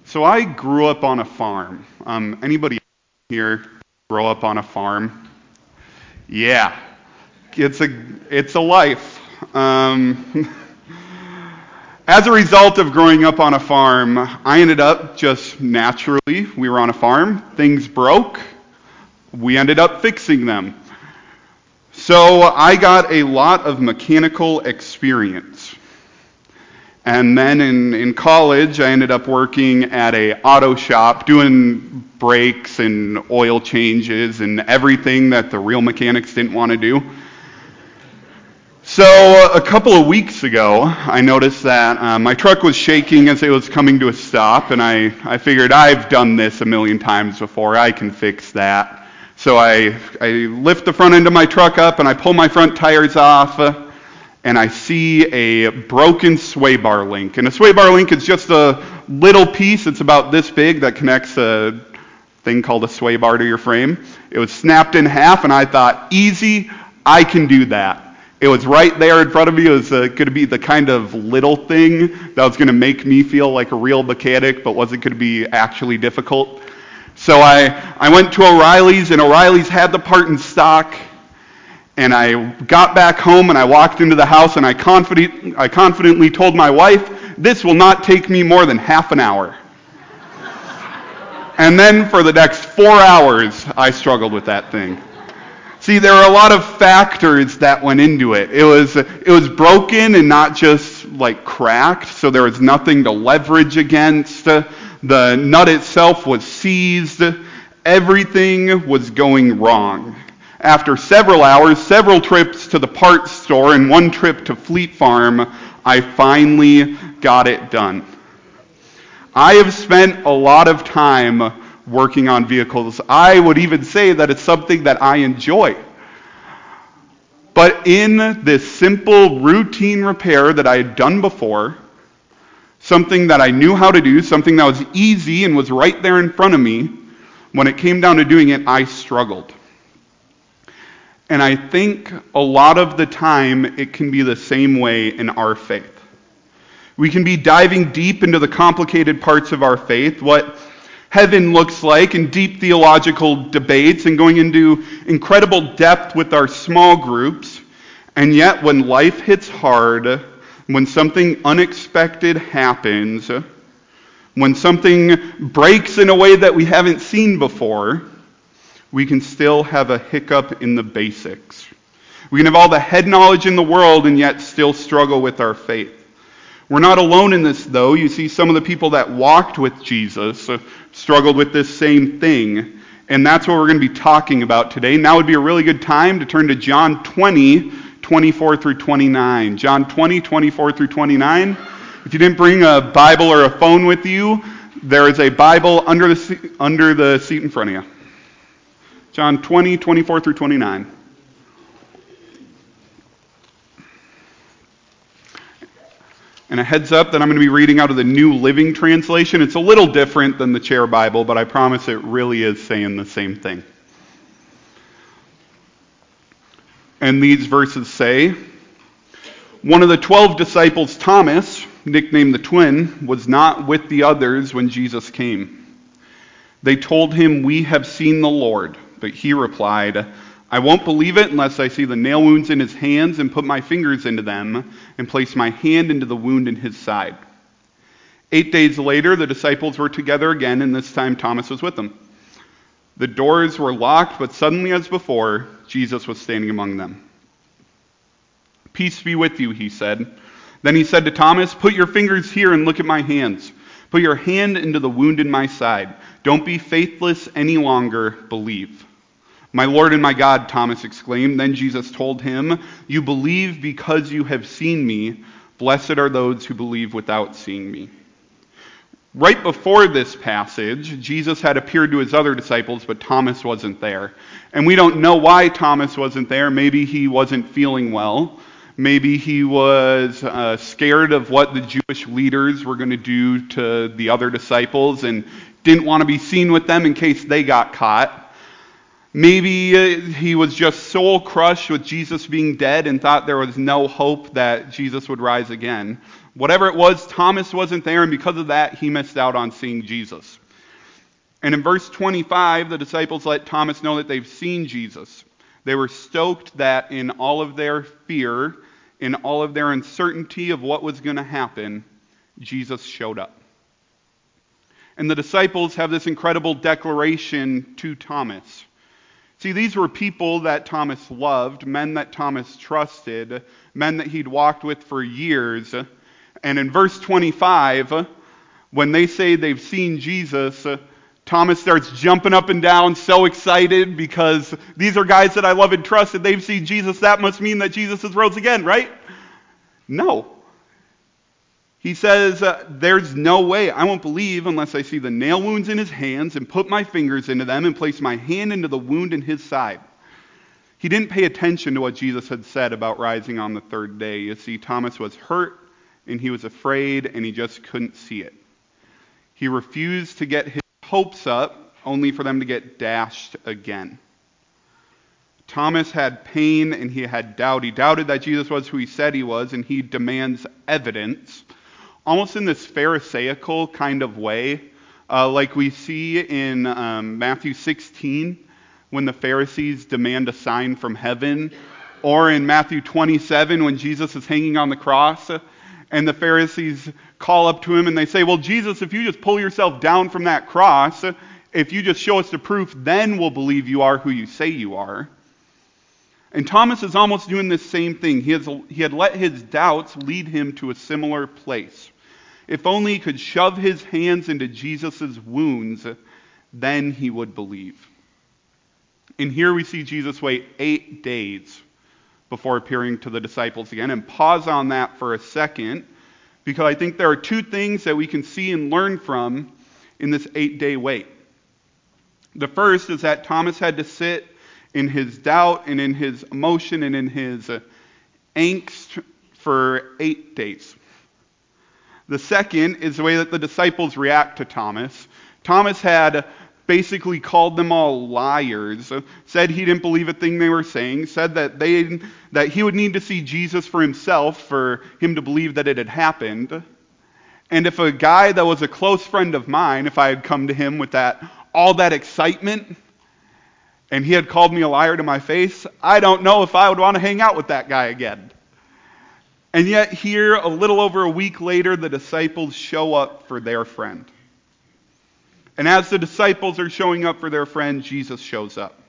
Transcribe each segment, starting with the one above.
So I grew up on a farm. Anybody here grow up on a farm? Yeah, it's a life. As a result of growing up on a farm, I ended up just naturally. We were on a farm. Things broke. We ended up fixing them. So I got a lot of mechanical experience. And then in college, I ended up working at a auto shop doing brakes and oil changes and everything that the real mechanics didn't want to do. So a couple of weeks ago, I noticed that my truck was shaking as it was coming to a stop, and I figured I've done this a million times before. I can fix that. So I lift the front end of my truck up and I pull my front tires off. And I see a broken sway bar link. And a sway bar link is just a little piece. It's about this big that connects a thing called a sway bar to your frame. It was snapped in half, and I thought, easy, I can do that. It was right there in front of me. It was going to be the kind of little thing that was going to make me feel like a real mechanic, but wasn't going to be actually difficult. So I went to O'Reilly's, and O'Reilly's had the part in stock. And I got back home and I walked into the house and I confidently told my wife, this will not take me more than half an hour. And then for the next 4 hours, I struggled with that thing. See, there are a lot of factors that went into it. It was broken and not just like cracked, so there was nothing to leverage against. The nut itself was seized. Everything was going wrong. After several hours, several trips to the parts store, and one trip to Fleet Farm, I finally got it done. I have spent a lot of time working on vehicles. I would even say that it's something that I enjoy. But in this simple routine repair that I had done before, something that I knew how to do, something that was easy and was right there in front of me, when it came down to doing it, I struggled. And I think a lot of the time it can be the same way in our faith. We can be diving deep into the complicated parts of our faith, what heaven looks like, in deep theological debates, and going into incredible depth with our small groups. And yet when life hits hard, when something unexpected happens, when something breaks in a way that we haven't seen before, we can still have a hiccup in the basics. We can have all the head knowledge in the world and yet still struggle with our faith. We're not alone in this, though. You see, some of the people that walked with Jesus struggled with this same thing, and that's what we're going to be talking about today. Now would be a really good time to turn to John 20, 24 through 29. John 20, 24 through 29. If you didn't bring a Bible or a phone with you, there is a Bible under the seat in front of you. John 20, 24 through 29. And a heads up that I'm going to be reading out of the New Living Translation. It's a little different than the Chair Bible, but I promise it really is saying the same thing. And these verses say, one of the 12 disciples, Thomas, nicknamed the Twin, was not with the others when Jesus came. They told him, we have seen the Lord. But he replied, I won't believe it unless I see the nail wounds in his hands and put my fingers into them and place my hand into the wound in his side. 8 days later, the disciples were together again, and this time Thomas was with them. The doors were locked, but suddenly as before, Jesus was standing among them. Peace be with you, he said. Then he said to Thomas, put your fingers here and look at my hands. Put your hand into the wound in my side. Don't be faithless any longer, believe. My Lord and my God, Thomas exclaimed. Then Jesus told him, you believe because you have seen me. Blessed are those who believe without seeing me. Right before this passage, Jesus had appeared to his other disciples, but Thomas wasn't there. And we don't know why Thomas wasn't there. Maybe he wasn't feeling well. Maybe he was scared of what the Jewish leaders were going to do to the other disciples and didn't want to be seen with them in case they got caught. Maybe he was just soul crushed with Jesus being dead and thought there was no hope that Jesus would rise again. Whatever it was, Thomas wasn't there, and because of that, he missed out on seeing Jesus. And in verse 25, the disciples let Thomas know that they've seen Jesus. They were stoked that in all of their fear, in all of their uncertainty of what was going to happen, Jesus showed up. And the disciples have this incredible declaration to Thomas. See, these were people that Thomas loved, men that Thomas trusted, men that he'd walked with for years. And in verse 25, when they say they've seen Jesus, Thomas starts jumping up and down, so excited, because these are guys that I love and trust, and they've seen Jesus. That must mean that Jesus has rose again, right? No. He says, there's no way. I won't believe unless I see the nail wounds in his hands and put my fingers into them and place my hand into the wound in his side. He didn't pay attention to what Jesus had said about rising on the third day. You see, Thomas was hurt and he was afraid and he just couldn't see it. He refused to get his hopes up only for them to get dashed again. Thomas had pain and he had doubt. He doubted that Jesus was who he said he was, and he demands evidence. Almost in this Pharisaical kind of way, like we see in Matthew 16, when the Pharisees demand a sign from heaven, or in Matthew 27, when Jesus is hanging on the cross, and the Pharisees call up to him and they say, well, Jesus, if you just pull yourself down from that cross, if you just show us the proof, then we'll believe you are who you say you are. And Thomas is almost doing this same thing. He had let his doubts lead him to a similar place. If only he could shove his hands into Jesus' wounds, then he would believe. And here we see Jesus wait 8 days before appearing to the disciples again. And pause on that for a second, because I think there are two things that we can see and learn from in this 8-day wait. The first is that Thomas had to sit in his doubt and in his emotion and in his angst for 8 days. The second is the way that the disciples react to Thomas. Thomas had basically called them all liars, said he didn't believe a thing they were saying, said that he would need to see Jesus for himself for him to believe that it had happened. And if a guy that was a close friend of mine, if I had come to him with all that excitement, and he had called me a liar to my face, I don't know if I would want to hang out with that guy again. And yet here, a little over a week later, the disciples show up for their friend. And as the disciples are showing up for their friend, Jesus shows up.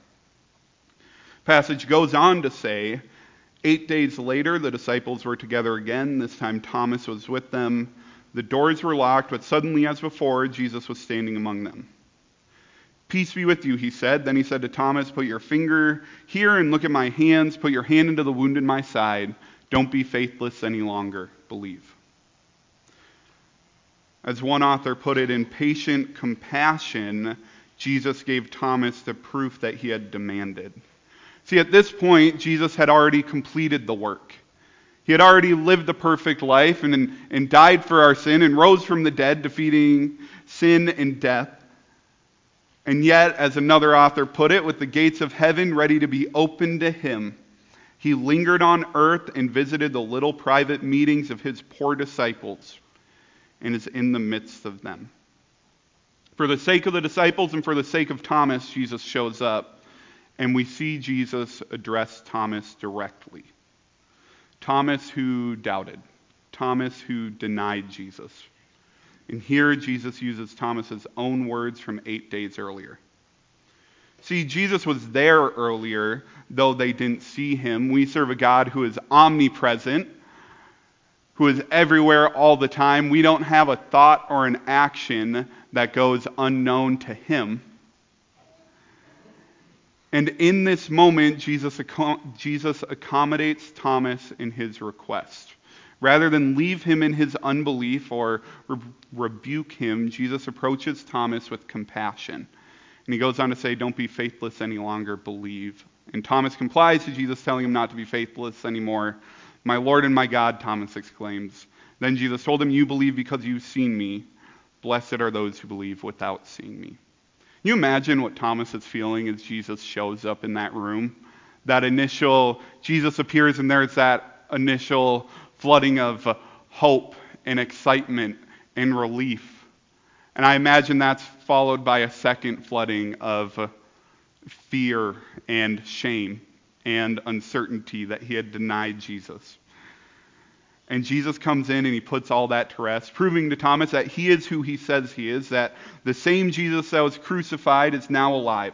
Passage goes on to say, 8 days later, the disciples were together again. This time Thomas was with them. The doors were locked, but suddenly, as before, Jesus was standing among them. Peace be with you, he said. Then he said to Thomas, put your finger here and look at my hands. Put your hand into the wound in my side. Don't be faithless any longer. Believe. As one author put it, in patient compassion, Jesus gave Thomas the proof that he had demanded. See, at this point, Jesus had already completed the work. He had already lived the perfect life and died for our sin and rose from the dead, defeating sin and death. And yet, as another author put it, with the gates of heaven ready to be opened to him, he lingered on earth and visited the little private meetings of his poor disciples and is in the midst of them. For the sake of the disciples and for the sake of Thomas, Jesus shows up, and we see Jesus address Thomas directly. Thomas who doubted. Thomas who denied Jesus. And here Jesus uses Thomas's own words from 8 days earlier. See, Jesus was there earlier, though they didn't see him. We serve a God who is omnipresent, who is everywhere all the time. We don't have a thought or an action that goes unknown to him. And in this moment, Jesus accommodates Thomas in his request. Rather than leave him in his unbelief or rebuke him, Jesus approaches Thomas with compassion. And he goes on to say, don't be faithless any longer, believe. And Thomas complies to Jesus telling him not to be faithless anymore. My Lord and my God, Thomas exclaims. Then Jesus told him, you believe because you've seen me. Blessed are those who believe without seeing me. you imagine what Thomas is feeling as Jesus shows up in that room? That initial, Jesus appears and there's that initial flooding of hope and excitement and relief. And I imagine that's followed by a second flooding of fear and shame and uncertainty that he had denied Jesus. And Jesus comes in and he puts all that to rest, proving to Thomas that he is who he says he is, that the same Jesus that was crucified is now alive.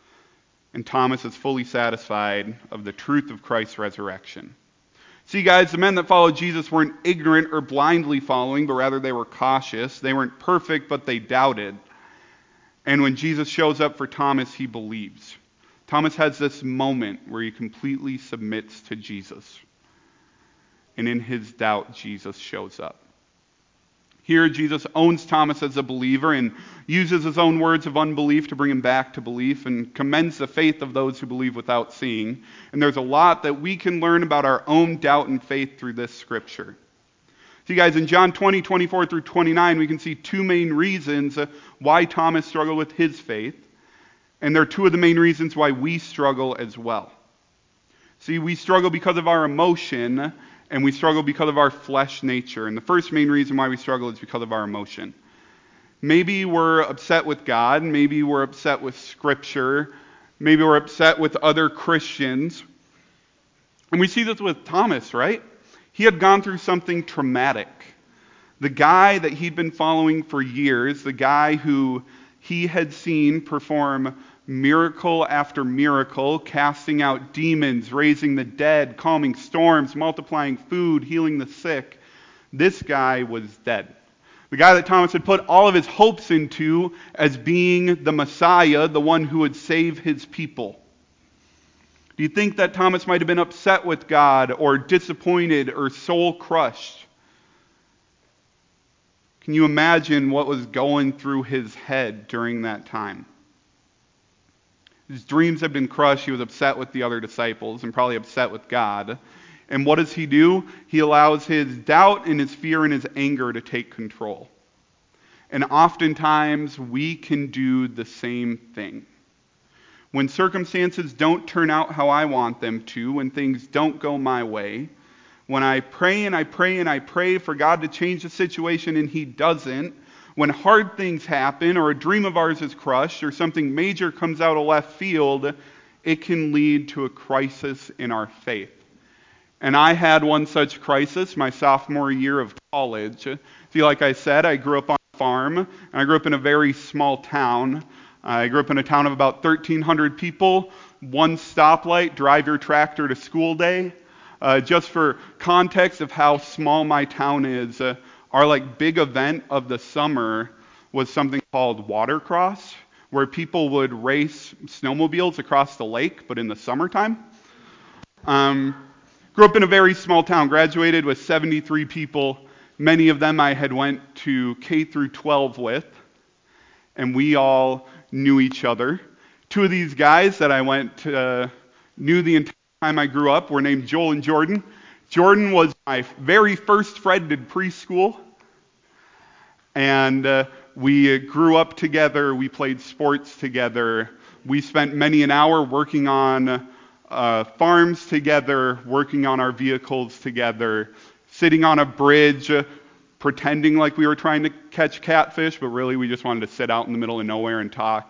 And Thomas is fully satisfied of the truth of Christ's resurrection. See, guys, the men that followed Jesus weren't ignorant or blindly following, but rather they were cautious. They weren't perfect, but they doubted. And when Jesus shows up for Thomas, he believes. Thomas has this moment where he completely submits to Jesus. And in his doubt, Jesus shows up. Here, Jesus owns Thomas as a believer and uses his own words of unbelief to bring him back to belief and commends the faith of those who believe without seeing. And there's a lot that we can learn about our own doubt and faith through this scripture. See, guys, in John 20, 24 through 29, we can see two main reasons why Thomas struggled with his faith. And they're two of the main reasons why we struggle as well. See, we struggle because of our emotion, and we struggle because of our flesh nature. And the first main reason why we struggle is because of our emotion. Maybe we're upset with God. Maybe we're upset with Scripture. Maybe we're upset with other Christians. And we see this with Thomas, right? He had gone through something traumatic. The guy that he'd been following for years, the guy who he had seen perform miracle after miracle, casting out demons, raising the dead, calming storms, multiplying food, healing the sick. This guy was dead. The guy that Thomas had put all of his hopes into as being the Messiah, the one who would save his people. Do you think that Thomas might have been upset with God or disappointed or soul crushed? Can you imagine what was going through his head during that time? His dreams had been crushed. He was upset with the other disciples and probably upset with God. And what does he do? He allows his doubt and his fear and his anger to take control. And oftentimes we can do the same thing. When circumstances don't turn out how I want them to, when things don't go my way, when I pray and I pray and I pray for God to change the situation and he doesn't, when hard things happen or a dream of ours is crushed or something major comes out of left field, it can lead to a crisis in our faith. And I had one such crisis my sophomore year of college. See, like I said, I grew up on a farm, and I grew up in a very small town. I grew up in a town of about 1,300 people, one stoplight, drive your tractor to school day. Just for context of how small my town is, our big event of the summer was something called Watercross, where people would race snowmobiles across the lake, but in the summertime. Grew up in a very small town, graduated with 73 people. Many of them I had went to K through 12 with, and we all knew each other. Two of these guys that I knew the entire time I grew up were named Joel and Jordan. Jordan was my very first friend in preschool, and we grew up together. We played sports together. We spent many an hour working on farms together, working on our vehicles together, sitting on a bridge, pretending like we were trying to catch catfish, but really we just wanted to sit out in the middle of nowhere and talk.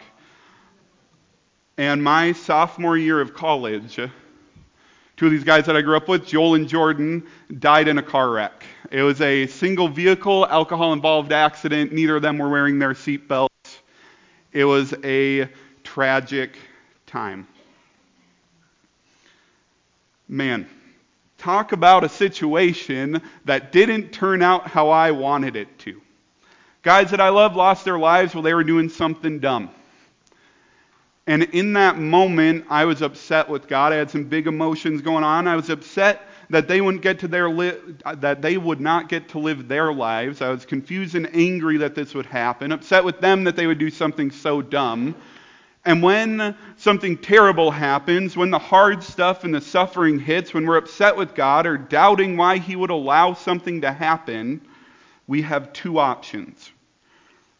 And my sophomore year of college, two of these guys that I grew up with, Joel and Jordan, died in a car wreck. It was a single vehicle, alcohol-involved accident. Neither of them were wearing their seatbelts. It was a tragic time. Man, talk about a situation that didn't turn out how I wanted it to. Guys that I love lost their lives while they were doing something dumb. And in that moment, I was upset with God. I had some big emotions going on. I was upset that they would not get to live their lives. I was confused and angry that this would happen. Upset with them that they would do something so dumb. And when something terrible happens, when the hard stuff and the suffering hits, when we're upset with God or doubting why he would allow something to happen, we have two options.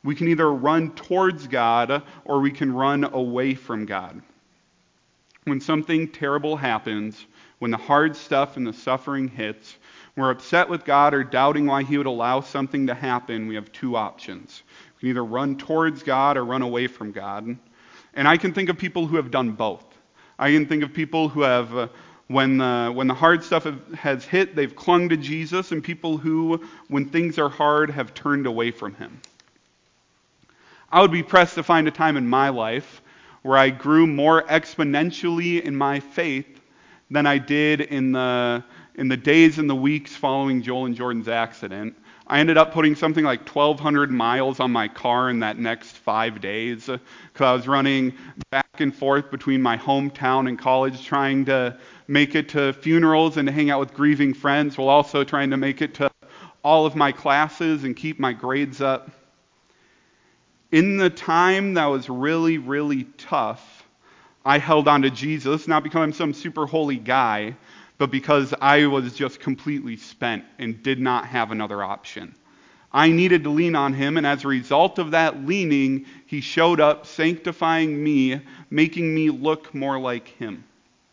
We can either run towards God or we can run away from God. When something terrible happens, when the hard stuff and the suffering hits, we're upset with God or doubting why he would allow something to happen, we have two options. We can either run towards God or run away from God. And I can think of people who have done both. I can think of people who have, when the hard stuff has hit, they've clung to Jesus, and people who, when things are hard, have turned away from him. I would be pressed to find a time in my life where I grew more exponentially in my faith than I did in the days and the weeks following Joel and Jordan's accident. I ended up putting something like 1,200 miles on my car in that next 5 days because I was running back and forth between my hometown and college, trying to make it to funerals and to hang out with grieving friends, while also trying to make it to all of my classes and keep my grades up. In the time that was really, really tough, I held on to Jesus, not because I'm some super holy guy, but because I was just completely spent and did not have another option. I needed to lean on him, and as a result of that leaning, he showed up, sanctifying me, making me look more like him.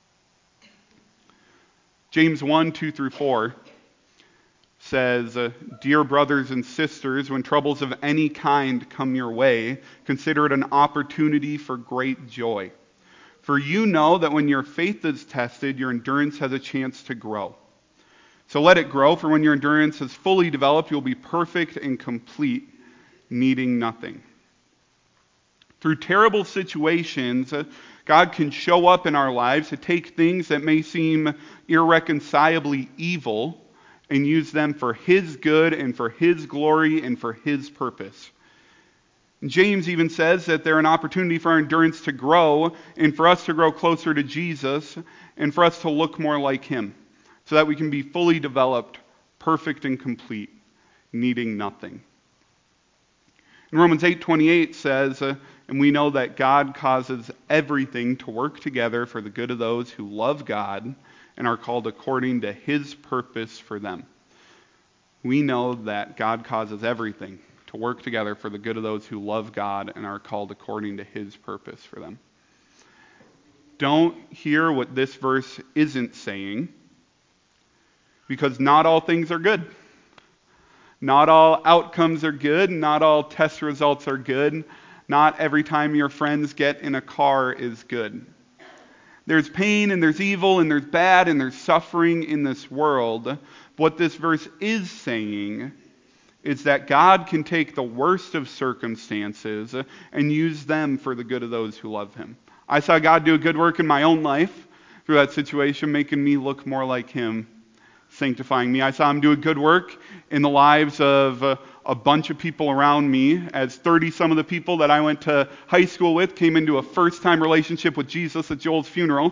James 1:2-4 says, "Dear brothers and sisters, when troubles of any kind come your way, consider it an opportunity for great joy. For you know that when your faith is tested, your endurance has a chance to grow. So let it grow, for when your endurance is fully developed, you'll be perfect and complete, needing nothing." Through terrible situations, God can show up in our lives to take things that may seem irreconcilably evil and use them for his good and for his glory and for his purpose. James even says that they're an opportunity for our endurance to grow and for us to grow closer to Jesus and for us to look more like him so that we can be fully developed, perfect and complete, needing nothing. And Romans 8:28 says, "And we know that God causes everything to work together for the good of those who love God and are called according to his purpose for them." We know that God causes everything to work together for the good of those who love God and are called according to his purpose for them. Don't hear what this verse isn't saying, because not all things are good. Not all outcomes are good. Not all test results are good. Not every time your friends get in a car is good. There's pain and there's evil and there's bad and there's suffering in this world. What this verse is saying is that God can take the worst of circumstances and use them for the good of those who love him. I saw God do a good work in my own life through that situation, making me look more like him, sanctifying me. I saw him do a good work in the lives of a bunch of people around me, as 30 some of the people that I went to high school with came into a first-time relationship with Jesus at Joel's funeral.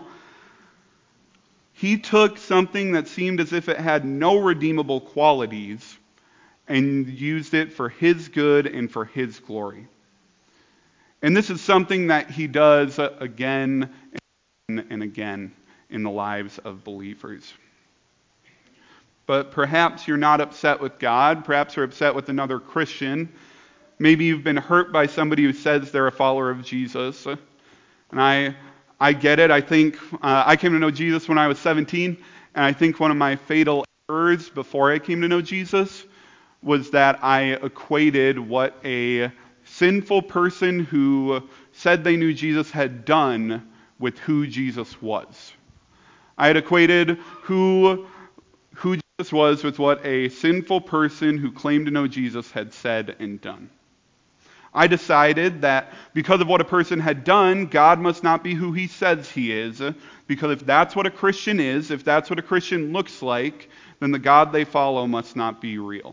He took something that seemed as if it had no redeemable qualities and used it for his good and for his glory. And this is something that he does again and again in the lives of believers. But perhaps you're not upset with God. Perhaps you're upset with another Christian. Maybe you've been hurt by somebody who says they're a follower of Jesus. And I get it. I think I came to know Jesus when I was 17, and I think one of my fatal errors before I came to know Jesus was that I equated what a sinful person who said they knew Jesus had done with who Jesus was. I had equated who Jesus was with what a sinful person who claimed to know Jesus had said and done. I decided that because of what a person had done, God must not be who he says he is, because if that's what a Christian is, if that's what a Christian looks like, then the God they follow must not be real.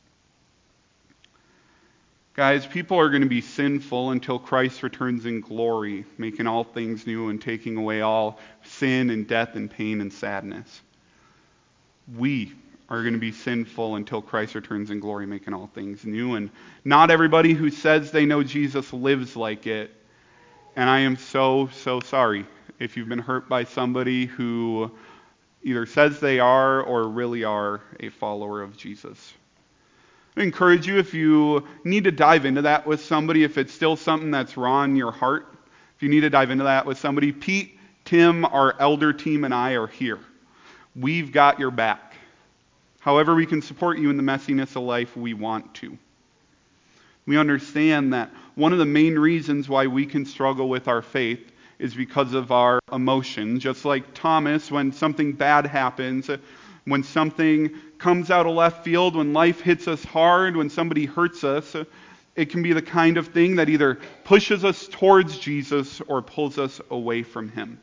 Guys, people are going to be sinful until Christ returns in glory, making all things new and taking away all sin and death and pain and sadness. We are going to be sinful until Christ returns in glory, making all things new. And not everybody who says they know Jesus lives like it. And I am so, so sorry if you've been hurt by somebody who either says they are or really are a follower of Jesus. I encourage you, if you need to dive into that with somebody, if it's still something that's raw in your heart, if you need to dive into that with somebody, Pete, Tim, our elder team, and I are here. We've got your back. However we can support you in the messiness of life, we want to. We understand that one of the main reasons why we can struggle with our faith is because of our emotion. Just like Thomas, when something bad happens, when something comes out of left field, when life hits us hard, when somebody hurts us, it can be the kind of thing that either pushes us towards Jesus or pulls us away from him.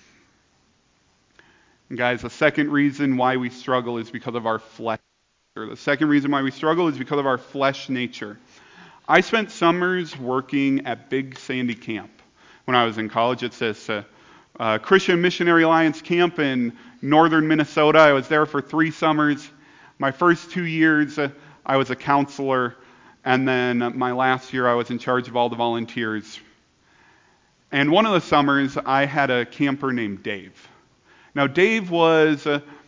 And guys, the second reason why we struggle is because of our flesh. The second reason why we struggle is because of our flesh nature. I spent summers working at Big Sandy Camp when I was in college. It's this Christian Missionary Alliance camp in northern Minnesota. I was there for 3 summers. My first 2 years, I was a counselor, and then my last year, I was in charge of all the volunteers. And one of the summers, I had a camper named Dave. Now, Dave was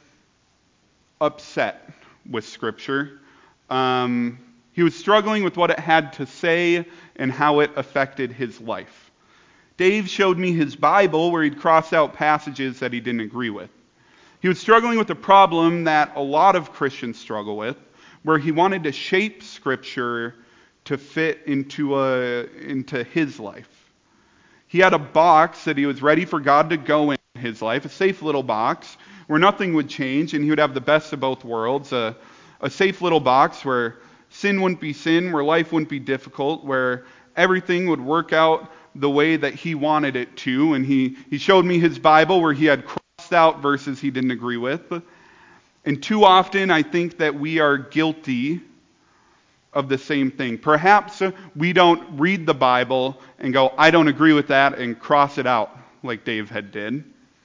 upset with Scripture. He was struggling with what it had to say and how it affected his life. Dave showed me his Bible where he'd crossed out passages that he didn't agree with. He was struggling with a problem that a lot of Christians struggle with, where he wanted to shape Scripture to fit into his life. He had a box that he was ready for God to go in his life, a safe little box where nothing would change and he would have the best of both worlds, a safe little box where sin wouldn't be sin, where life wouldn't be difficult, where everything would work out the way that he wanted it to. And he showed me his Bible where he had crossed out verses he didn't agree with. And too often I think that we are guilty of the same thing. Perhaps we don't read the Bible and go, I don't agree with that, and cross it out like Dave had did.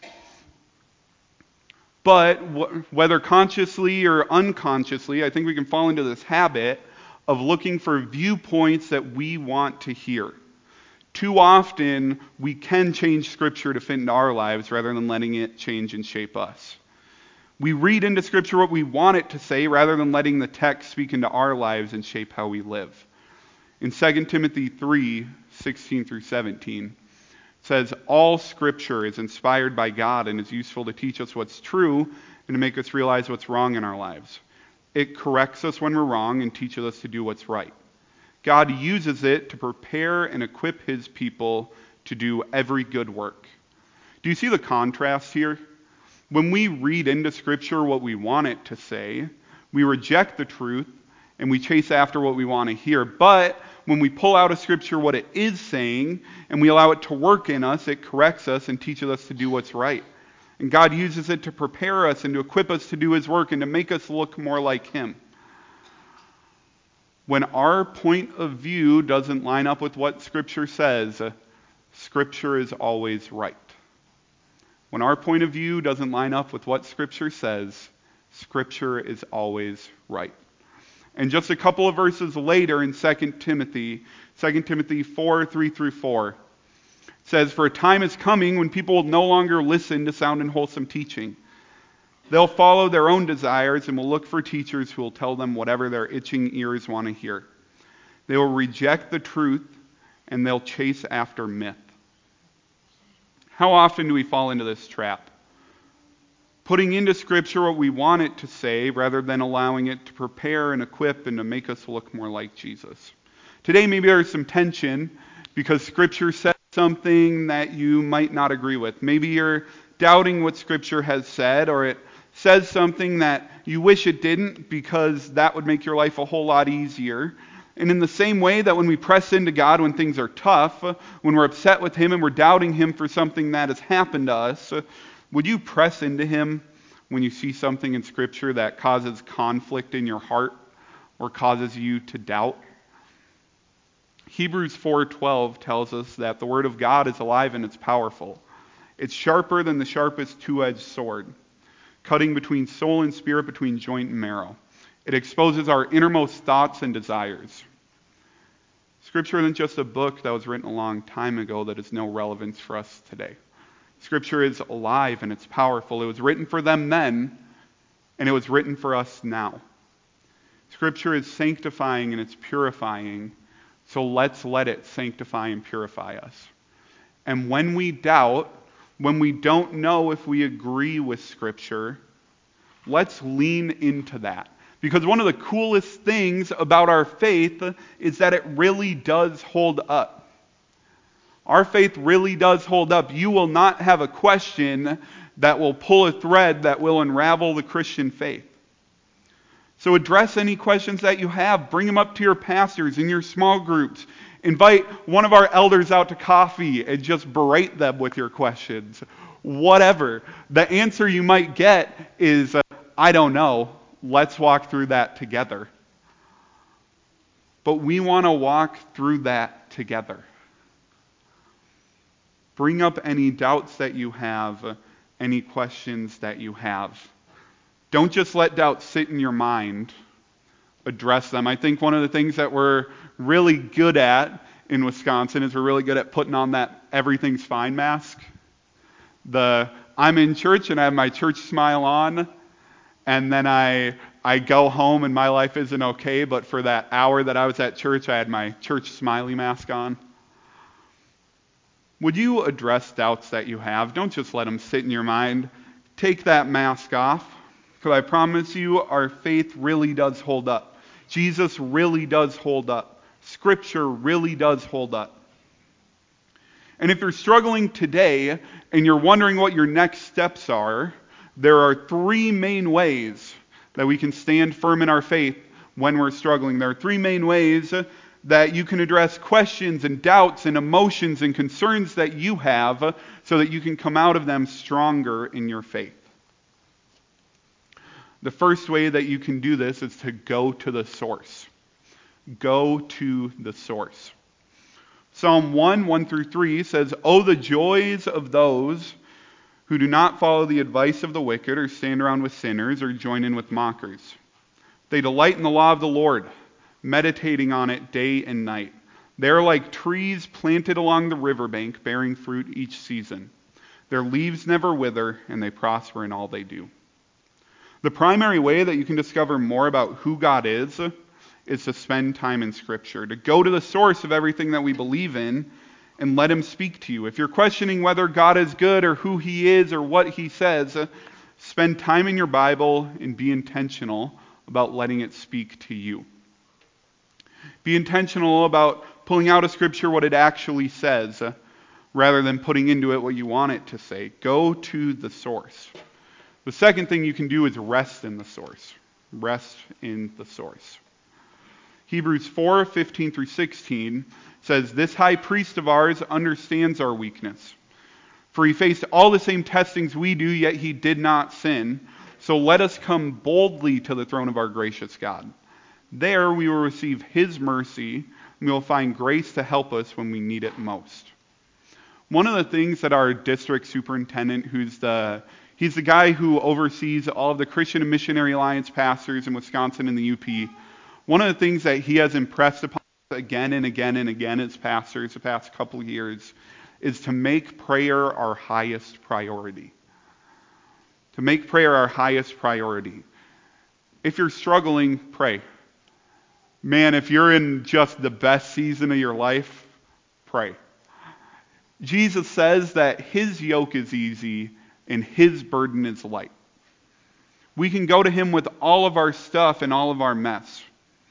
But whether consciously or unconsciously, I think we can fall into this habit of looking for viewpoints that we want to hear. Too often, we can change Scripture to fit into our lives rather than letting it change and shape us. We read into Scripture what we want it to say rather than letting the text speak into our lives and shape how we live. In 2 Timothy 3:16 through 17, it says, all Scripture is inspired by God and is useful to teach us what's true and to make us realize what's wrong in our lives. It corrects us when we're wrong and teaches us to do what's right. God uses it to prepare and equip his people to do every good work. Do you see the contrast here? When we read into Scripture what we want it to say, we reject the truth and we chase after what we want to hear. But when we pull out of Scripture what it is saying and we allow it to work in us, it corrects us and teaches us to do what's right. And God uses it to prepare us and to equip us to do his work and to make us look more like him. When our point of view doesn't line up with what Scripture says, Scripture is always right. When our point of view doesn't line up with what Scripture says, Scripture is always right. And just a couple of verses later in 2 Timothy 4:3 through 4, it says, for a time is coming when people will no longer listen to sound and wholesome teaching. They'll follow their own desires and will look for teachers who will tell them whatever their itching ears want to hear. They will reject the truth and they'll chase after myth. How often do we fall into this trap? Putting into Scripture what we want it to say rather than allowing it to prepare and equip and to make us look more like Jesus. Today maybe there's some tension because Scripture says something that you might not agree with. Maybe you're doubting what Scripture has said, or it says something that you wish it didn't because that would make your life a whole lot easier. And in the same way that when we press into God when things are tough, when we're upset with him and we're doubting him for something that has happened to us, would you press into him when you see something in Scripture that causes conflict in your heart or causes you to doubt? Hebrews 4:12 tells us that the Word of God is alive and it's powerful. It's sharper than the sharpest two-edged sword, cutting between soul and spirit, between joint and marrow. It exposes our innermost thoughts and desires. Scripture isn't just a book that was written a long time ago that has no relevance for us today. Scripture is alive and it's powerful. It was written for them then, and it was written for us now. Scripture is sanctifying and it's purifying, so let's let it sanctify and purify us. And when we doubt, when we don't know if we agree with Scripture, let's lean into that. Because one of the coolest things about our faith is that it really does hold up. Our faith really does hold up. You will not have a question that will pull a thread that will unravel the Christian faith. So address any questions that you have. Bring them up to your pastors in your small groups. Invite one of our elders out to coffee and just berate them with your questions. Whatever. The answer you might get is, I don't know. Let's walk through that together. But we want to walk through that together. Bring up any doubts that you have, any questions that you have. Don't just let doubts sit in your mind. Address them. I think one of the things that we're really good at in Wisconsin is we're really good at putting on that everything's fine mask. I'm in church and I have my church smile on, and then I go home and my life isn't okay, but for that hour that I was at church, I had my church smiley mask on. Would you address doubts that you have? Don't just let them sit in your mind. Take that mask off. Because I promise you, our faith really does hold up. Jesus really does hold up. Scripture really does hold up. And if you're struggling today and you're wondering what your next steps are, there are three main ways that we can stand firm in our faith when we're struggling. There are three main ways that you can address questions and doubts and emotions and concerns that you have so that you can come out of them stronger in your faith. The first way that you can do this is to go to the source. Go to the source. Psalm 1:1-3 says, "Oh, the joys of those who do not follow the advice of the wicked or stand around with sinners or join in with mockers. They delight in the law of the Lord, meditating on it day and night. They are like trees planted along the riverbank, bearing fruit each season. Their leaves never wither, and they prosper in all they do." The primary way that you can discover more about who God is to spend time in Scripture, to go to the source of everything that we believe in and let Him speak to you. If you're questioning whether God is good or who He is or what He says, spend time in your Bible and be intentional about letting it speak to you. Be intentional about pulling out of Scripture what it actually says rather than putting into it what you want it to say. Go to the source. The second thing you can do is rest in the source. Rest in the source. Hebrews 4:15-16 says, "This high priest of ours understands our weakness. For he faced all the same testings we do, yet he did not sin. So let us come boldly to the throne of our gracious God. There we will receive his mercy, and we will find grace to help us when we need it most." One of the things that our district superintendent, he's the guy who oversees all of the Christian and Missionary Alliance pastors in Wisconsin and the UP. One of the things that he has impressed upon us again and again and again as pastors the past couple of years is to make prayer our highest priority. To make prayer our highest priority. If you're struggling, pray. Man, if you're in just the best season of your life, pray. Jesus says that his yoke is easy and his burden is light. We can go to him with all of our stuff and all of our mess.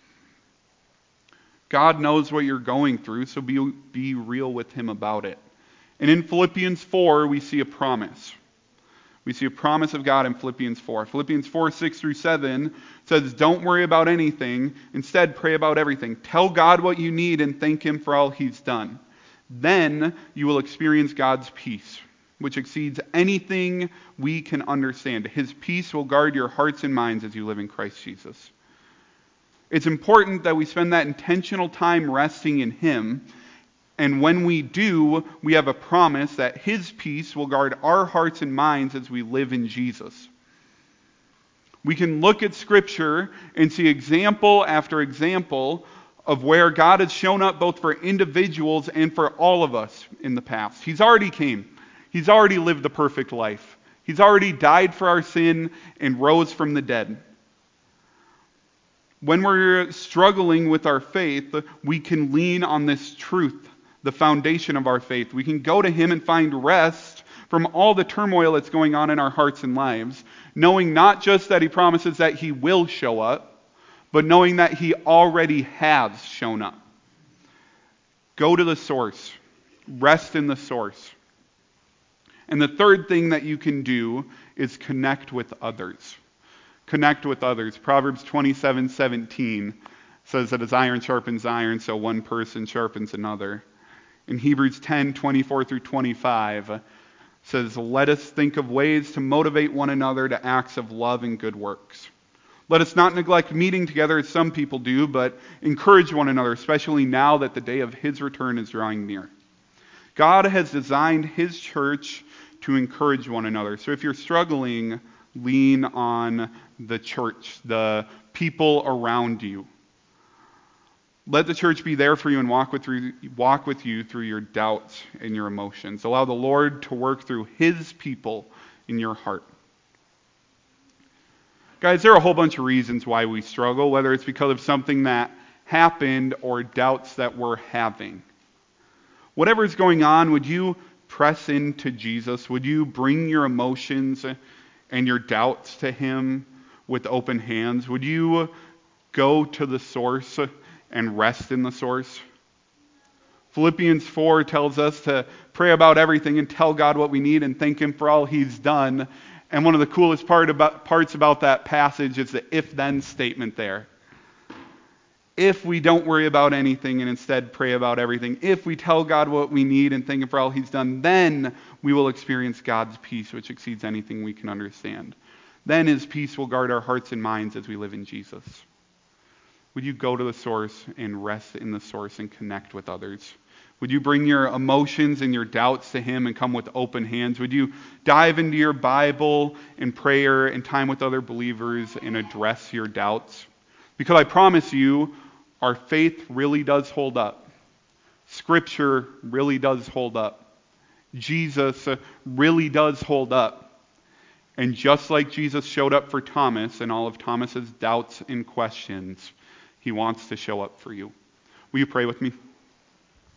God knows what you're going through, so be real with him about it. And in Philippians 4, we see a promise. We see a promise of God in Philippians 4. Philippians 4:6-7 says, "Don't worry about anything. Instead, pray about everything. Tell God what you need and thank him for all he's done. Then you will experience God's peace, which exceeds anything we can understand. His peace will guard your hearts and minds as you live in Christ Jesus." It's important that we spend that intentional time resting in him. And when we do, we have a promise that his peace will guard our hearts and minds as we live in Jesus. We can look at Scripture and see example after example of where God has shown up both for individuals and for all of us in the past. He's already came. He's already lived the perfect life. He's already died for our sin and rose from the dead. When we're struggling with our faith, we can lean on this truth, the foundation of our faith. We can go to him and find rest from all the turmoil that's going on in our hearts and lives, knowing not just that he promises that he will show up, but knowing that he already has shown up. Go to the source. Rest in the source. And the third thing that you can do is connect with others. Connect with others. Proverbs 27:17 says that as iron sharpens iron, so one person sharpens another. In Hebrews 10:24 through 25 says, let us think of ways to motivate one another to acts of love and good works. Let us not neglect meeting together as some people do, but encourage one another, especially now that the day of his return is drawing near. God has designed his church to encourage one another. So if you're struggling, lean on the church, the people around you. Let the church be there for you and walk with you through your doubts and your emotions. Allow the Lord to work through his people in your heart. Guys, there are a whole bunch of reasons why we struggle, whether it's because of something that happened or doubts that we're having. Whatever is going on, would you press into Jesus? Would you bring your emotions and your doubts to him with open hands? Would you go to the source and rest in the source? Philippians 4 tells us to pray about everything and tell God what we need and thank him for all he's done. And one of the coolest parts about that passage is the if-then statement there. If we don't worry about anything and instead pray about everything, if we tell God what we need and thank him for all he's done, then we will experience God's peace, which exceeds anything we can understand. Then his peace will guard our hearts and minds as we live in Jesus. Would you go to the source and rest in the source and connect with others? Would you bring your emotions and your doubts to him and come with open hands? Would you dive into your Bible and prayer and time with other believers and address your doubts? Because I promise you, our faith really does hold up. Scripture really does hold up. Jesus really does hold up. And just like Jesus showed up for Thomas and all of Thomas's doubts and questions, he wants to show up for you. Will you pray with me?